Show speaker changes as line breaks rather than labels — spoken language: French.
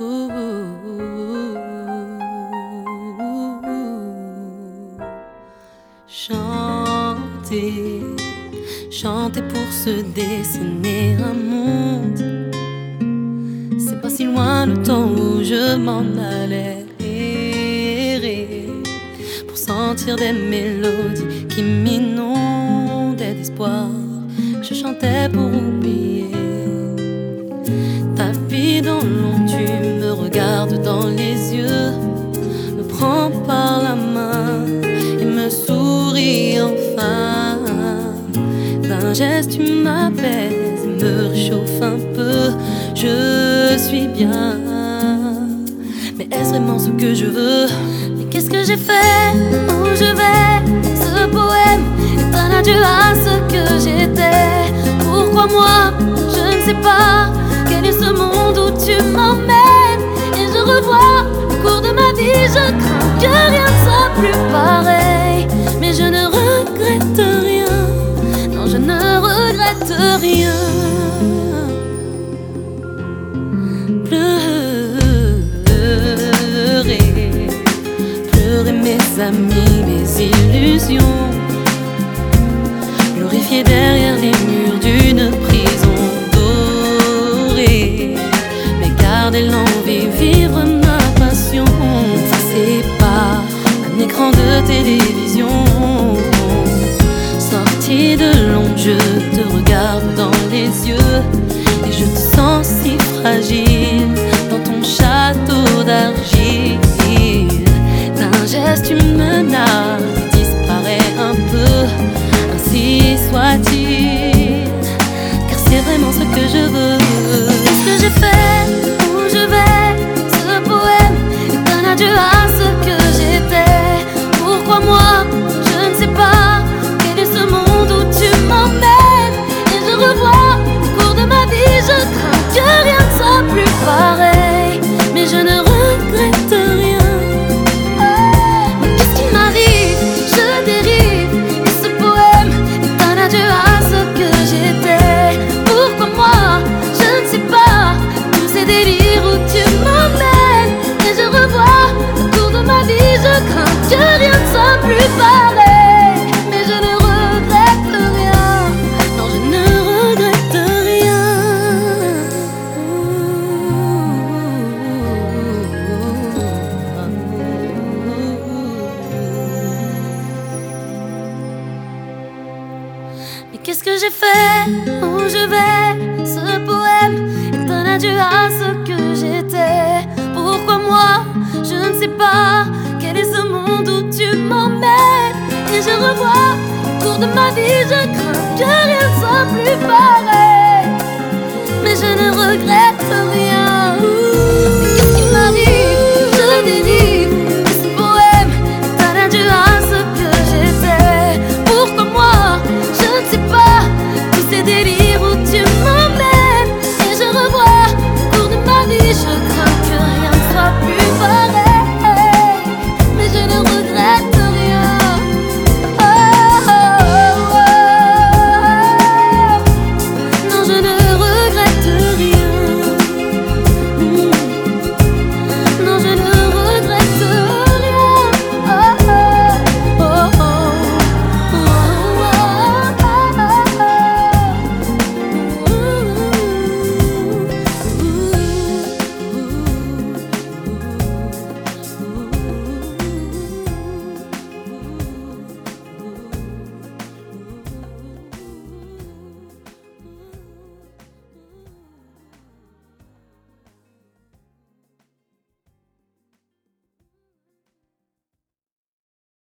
Chanter, chanter pour se dessiner un monde. C'est pas si loin le temps où je m'en allais errer pour sentir des mélodies qui m'inondaient d'espoir. Je chantais pour oublier ta vie dans l'ombre. Tu me regardes dans les yeux, me prends par la main et me souris enfin. D'un geste tu m'apaises et me réchauffe un peu. Je suis bien, mais est-ce vraiment ce que je veux? Mais qu'est-ce que j'ai fait? Où je vais? Ce poème est un adieu à ce que j'étais. Pourquoi moi? Je ne sais pas. Quel est ce monde où tu m'emmènes? Et je revois le cours de ma vie. Je crains que rien ne soit plus pareil, mais je ne regrette rien. Non, je ne regrette rien. Pleurer mes amis, mes illusions, glorifier derrière les murs d'une prison dorée, mais garder l'envie, vivre ma passion. Ça c'est pas un écran de télévision. Sorti de l'ombre, je te regarde dans les yeux et je te sens si fragile dans ton château d'argile. D'un geste tu me nages, disparaît un peu, ainsi soit-il, car c'est vraiment ce que je veux. Qu'est-ce que j'ai fait? Où je vais? Ce poème est un adieu à ce que j'étais. Pourquoi moi? Je ne sais pas. Quel est ce monde où tu m'emmènes? Et je revois le cours de ma vie. Je crains que rien ne soit plus pareil, mais je ne regrette rien. Mais qu'est-ce qui m'arrive? Je dérive, et ce poème est un adieu à ce que j'étais. Pourquoi moi? Je ne sais pas. Tous ces délires où tu m'emmènes, et je revois le cours de ma vie. Je crains que rien ne soit plus pareil, mais je ne regrette rien. Non, je ne regrette rien. Mais qu'est-ce que j'ai fait? Où je vais? Ce poème est un adieu à ce que j'étais. Pourquoi moi? Je ne sais pas. Quel est ce monde où tu m'emmènes? Et je revois le cours de ma vie. Je crains que rien ne soit plus pareil, mais je ne regrette rien. Mais qu'est-ce qui m'arrive? Je délire.